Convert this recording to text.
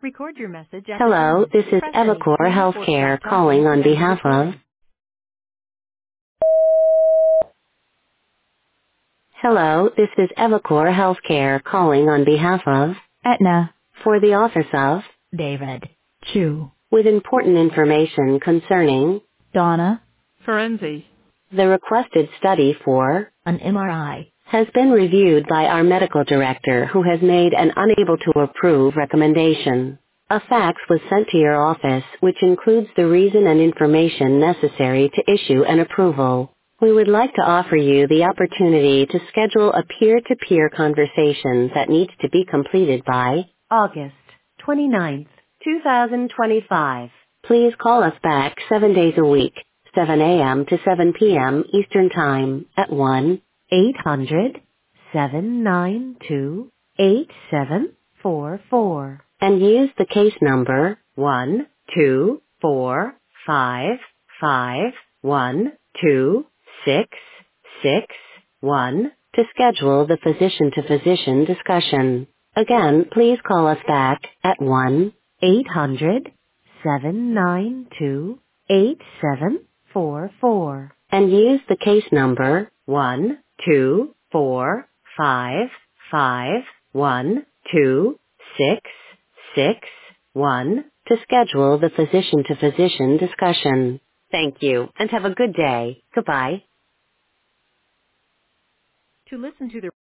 Record your message at the Hello, tone. this is Press any Evacor key or Healthcare stop talking calling to on end the behalf of. recording. Hello, this is Evacor Healthcare calling on behalf of. Aetna. For the office of. David. Chu. With important information concerning. Donna. Ferenzi. The requested study for. An MRI. Has been reviewed by our medical director who has made an unable to approve recommendation. A fax was sent to your office which includes the reason and information necessary to issue an approval. We would like to offer you the opportunity to schedule a peer-to-peer conversation that needs to be completed by August 29th, 2025. Please call us back 7 days a week, 7 a.m. to 7 p.m. Eastern Time at 1-800-792-8744 and use the case number 12455126661 to schedule the physician-to-physician discussion. Again, please call us back at 1-800-792-8744 and use the case number 12455126661 to schedule the physician-to-physician discussion. Thank you and have a good day. Goodbye. To listen to the